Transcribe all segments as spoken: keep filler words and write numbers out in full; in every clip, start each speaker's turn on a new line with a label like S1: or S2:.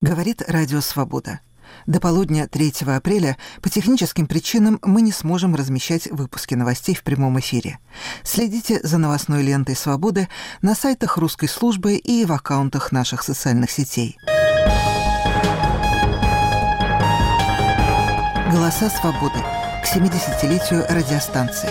S1: Говорит Радио Свобода. До полудня третьего апреля по техническим причинам мы не сможем размещать выпуски новостей в прямом эфире. Следите за новостной лентой «Свободы» на сайтах русской службы и в аккаунтах наших социальных сетей. «Голоса свободы» к семидесятилетию радиостанции.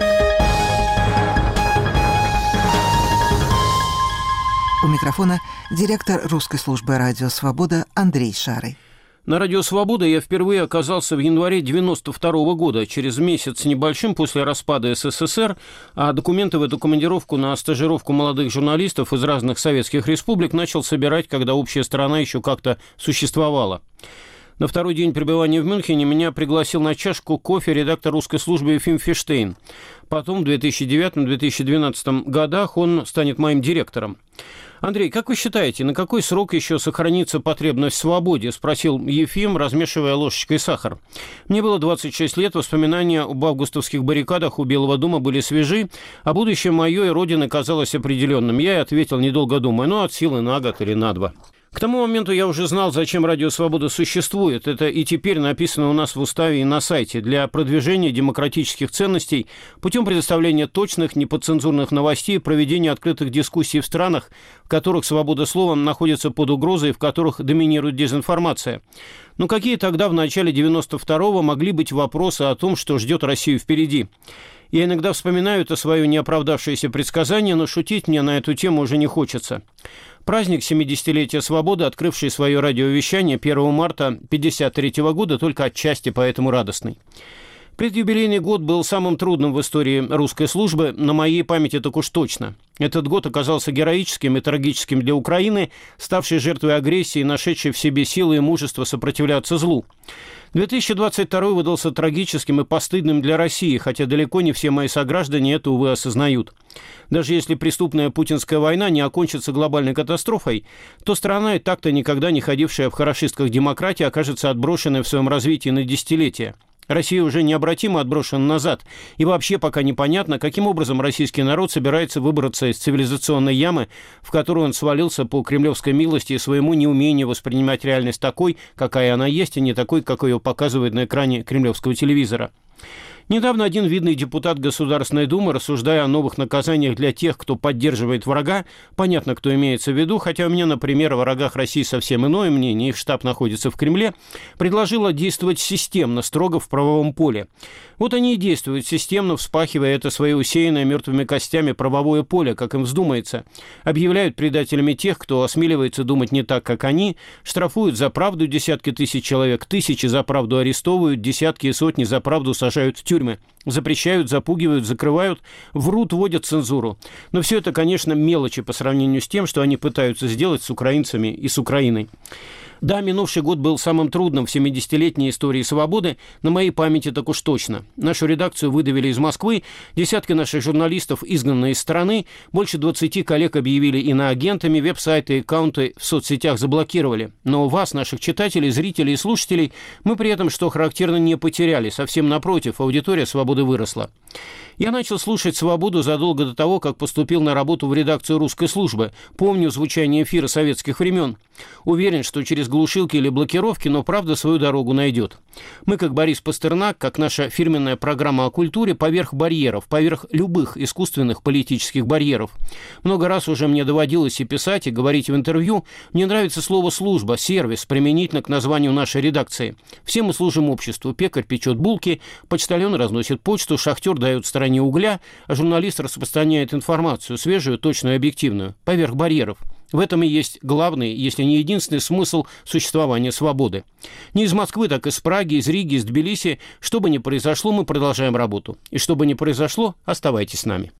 S1: У микрофона директор русской службы «Радио Свобода» Андрей Шарый.
S2: На «Радио Свобода» я впервые оказался в январе девяносто второго года, через месяц с небольшим после распада СССР, а документы в эту командировку на стажировку молодых журналистов из разных советских республик начал собирать, когда общая страна еще как-то существовала. На второй день пребывания в Мюнхене меня пригласил на чашку кофе редактор русской службы Ефим Фиштейн. Потом в две тысячи девятом - две тысячи двенадцатом годах он станет моим директором. «Андрей, как вы считаете, на какой срок еще сохранится потребность в свободе?» – спросил Ефим, размешивая ложечкой сахар. Мне было двадцать шесть лет, воспоминания об августовских баррикадах у Белого дома были свежи, а будущее мое и родины казалось определенным. Я и ответил, недолго думая, ну, от силы на год или на два. К тому моменту я уже знал, зачем Радио Свобода существует. Это и теперь написано у нас в уставе и на сайте. Для продвижения демократических ценностей путем предоставления точных, неподцензурных новостей, проведения открытых дискуссий в странах, в которых свобода слова находится под угрозой и в которых доминирует дезинформация. Но какие тогда в начале девяносто второго могли быть вопросы о том, что ждет Россию впереди? Я иногда вспоминаю это свое неоправдавшееся предсказание, но шутить мне на эту тему уже не хочется. Праздник семидесятилетия свободы, открывший свое радиовещание первого марта пятьдесят третьего года, только отчасти поэтому радостный. Предюбилейный год был самым трудным в истории русской службы, на моей памяти так уж точно. Этот год оказался героическим и трагическим для Украины, ставшей жертвой агрессии, нашедшей в себе силы и мужество сопротивляться злу. две тысячи двадцать второй выдался трагическим и постыдным для России, хотя далеко не все мои сограждане это, увы, осознают. Даже если преступная путинская война не окончится глобальной катастрофой, то страна, и так-то никогда не ходившая в хорошистках демократии, окажется отброшенной в своем развитии на десятилетия. Россия уже необратимо отброшена назад, и вообще пока непонятно, каким образом российский народ собирается выбраться из цивилизационной ямы, в которую он свалился по кремлевской милости и своему неумению воспринимать реальность такой, какая она есть, и не такой, как ее показывают на экране кремлевского телевизора. Недавно один видный депутат Государственной Думы, рассуждая о новых наказаниях для тех, кто поддерживает врага, понятно, кто имеется в виду, хотя у меня, например, о врагах России совсем иное мнение, их штаб находится в Кремле, предложила действовать системно, строго в правовом поле. Вот они и действуют системно, вспахивая это свое усеянное мертвыми костями правовое поле, как им вздумается. Объявляют предателями тех, кто осмеливается думать не так, как они, штрафуют за правду десятки тысяч человек, тысячи за правду арестовывают, десятки и сотни за правду сажают в тюрьмы. Запрещают, запугивают, закрывают, врут, вводят цензуру. Но все это, конечно, мелочи по сравнению с тем, что они пытаются сделать с украинцами и с Украиной. Да, минувший год был самым трудным в семидесятилетней истории свободы, на моей памяти так уж точно. Нашу редакцию выдавили из Москвы, десятки наших журналистов изгнаны из страны, больше двадцати коллег объявили иноагентами, веб-сайты и аккаунты в соцсетях заблокировали. Но вас, наших читателей, зрителей и слушателей, мы при этом, что характерно, не потеряли. Совсем напротив, аудитория свободы выросла. Я начал слушать «Свободу» задолго до того, как поступил на работу в редакцию русской службы. Помню звучание эфира советских времен. Уверен, что через глушилки или блокировки, но правда свою дорогу найдет. Мы, как Борис Пастернак, как наша фирменная программа о культуре, поверх барьеров, поверх любых искусственных политических барьеров. Много раз уже мне доводилось и писать, и говорить в интервью. Мне нравится слово «служба», «сервис», применительно к названию нашей редакции. Все мы служим обществу. Пекарь печет булки, почтальон разносит почту, шахтер дает стороне угля, а журналист распространяет информацию, свежую, точную и объективную, поверх барьеров. В этом и есть главный, если не единственный смысл существования свободы. Не из Москвы, так из Праги, из Риги, из Тбилиси. Что бы ни произошло, мы продолжаем работу. И что бы ни произошло, оставайтесь с нами.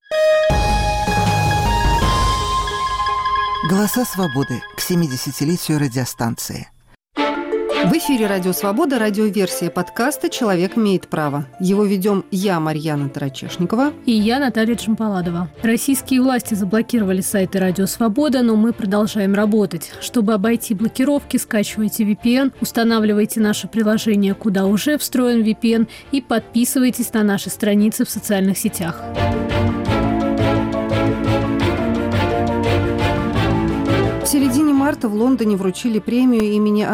S1: «Голоса свободы» к семидесятилетию радиостанции.
S3: В эфире «Радио Свобода», радиоверсия подкаста «Человек имеет право». Его ведем я, Марьяна Тарачешникова.
S4: И я, Наталья Джампаладова. Российские власти заблокировали сайты «Радио Свобода», но мы продолжаем работать. Чтобы обойти блокировки, скачивайте ви пи эн, устанавливайте наше приложение, куда уже встроен ви пи эн, и подписывайтесь на наши страницы в социальных сетях.
S3: В середине марта в Лондоне вручили премию имени